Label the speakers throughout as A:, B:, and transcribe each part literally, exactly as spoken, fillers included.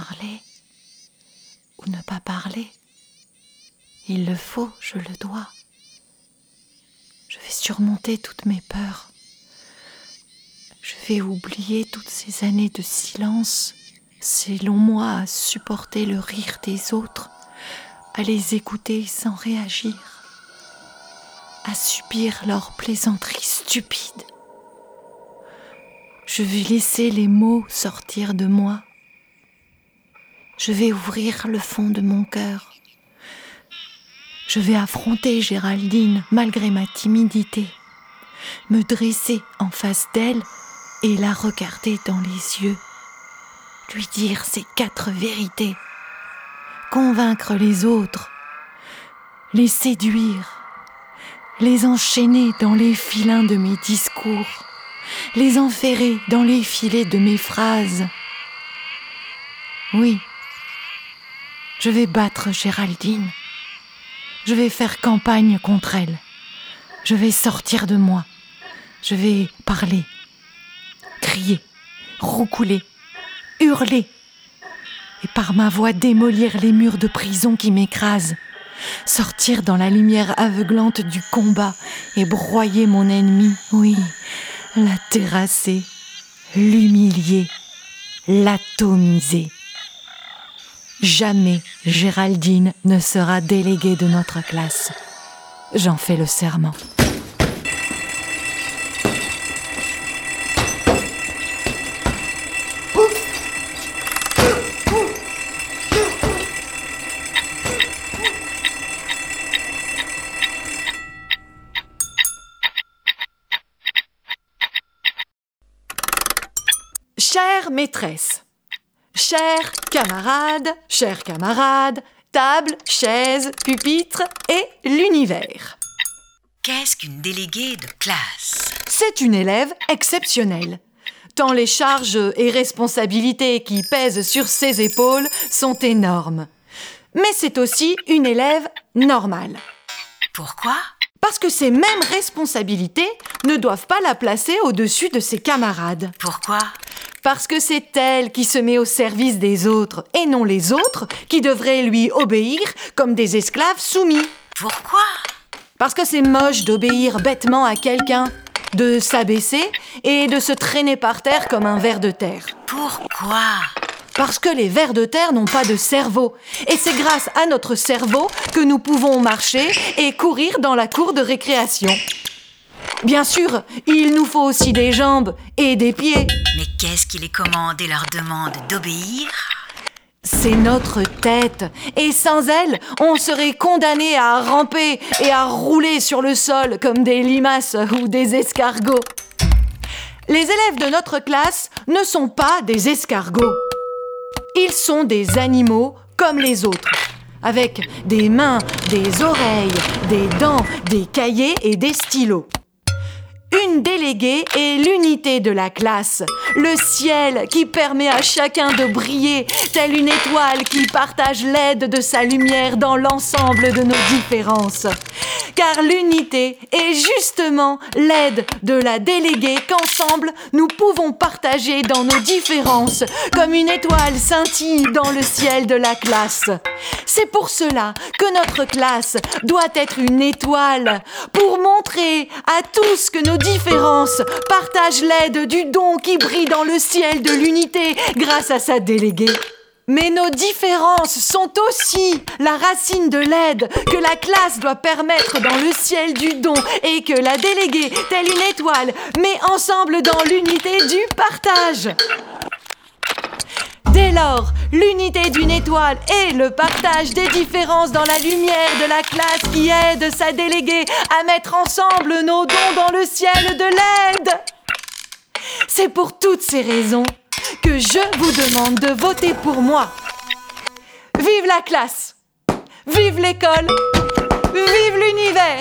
A: parler ou ne pas parler. Il le faut, je le dois. Je vais surmonter toutes mes peurs. Je vais oublier toutes ces années de silence, ces longs mois à supporter le rire des autres, à les écouter sans réagir, à subir leurs plaisanteries stupides. Je vais laisser les mots sortir de moi. Je vais ouvrir le fond de mon cœur. Je vais affronter Géraldine malgré ma timidité, me dresser en face d'elle et la regarder dans les yeux, lui dire ces quatre vérités, convaincre les autres, les séduire, les enchaîner dans les filins de mes discours, les enferrer dans les filets de mes phrases. Oui, je vais battre Géraldine. Je vais faire campagne contre elle. Je vais sortir de moi. Je vais parler, crier, roucouler, hurler. Et par ma voix démolir les murs de prison qui m'écrasent. Sortir dans la lumière aveuglante du combat et broyer mon ennemi. Oui, la terrasser, l'humilier, l'atomiser. Jamais Géraldine ne sera déléguée de notre classe. J'en fais le serment. Chère maîtresse, chers camarades, chers camarades, table, chaise, pupitre et l'univers.
B: Qu'est-ce qu'une déléguée de classe ?
A: C'est une élève exceptionnelle, tant les charges et responsabilités qui pèsent sur ses épaules sont énormes. Mais c'est aussi une élève normale.
B: Pourquoi ?
A: Parce que ces mêmes responsabilités ne doivent pas la placer au-dessus de ses camarades.
B: Pourquoi ?
A: Parce que c'est elle qui se met au service des autres, et non les autres qui devraient lui obéir comme des esclaves soumis.
B: Pourquoi ?
A: Parce que c'est moche d'obéir bêtement à quelqu'un, de s'abaisser et de se traîner par terre comme un ver de terre.
B: Pourquoi ?
A: Parce que les vers de terre n'ont pas de cerveau, et c'est grâce à notre cerveau que nous pouvons marcher et courir dans la cour de récréation. Bien sûr, il nous faut aussi des jambes et des pieds.
B: Mais qu'est-ce qui les commande et leur demande d'obéir ?
A: C'est notre tête, et sans elle, on serait condamné à ramper et à rouler sur le sol comme des limaces ou des escargots. Les élèves de notre classe ne sont pas des escargots. Ils sont des animaux comme les autres, avec des mains, des oreilles, des dents, des cahiers et des stylos. Une déléguée est l'unité de la classe, le ciel qui permet à chacun de briller, telle une étoile qui partage l'aide de sa lumière dans l'ensemble de nos différences. Car l'unité est justement l'aide de la déléguée qu'ensemble nous pouvons partager dans nos différences, comme une étoile scintille dans le ciel de la classe. C'est pour cela que notre classe doit être une étoile, pour montrer à tous que nos différences partagent l'aide du don qui brille dans le ciel de l'unité grâce à sa déléguée. Mais nos différences sont aussi la racine de l'aide que la classe doit permettre dans le ciel du don et que la déléguée, telle une étoile, met ensemble dans l'unité du partage. Dès lors, l'unité d'une étoile et le partage des différences dans la lumière de la classe qui aide sa déléguée à mettre ensemble nos dons dans le ciel de l'aide. C'est pour toutes ces raisons que je vous demande de voter pour moi. Vive la classe! Vive l'école! Vive l'univers!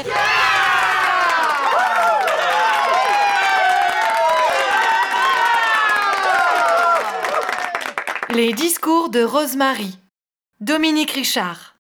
A: Les discours de Rosemary. Dominique Richard.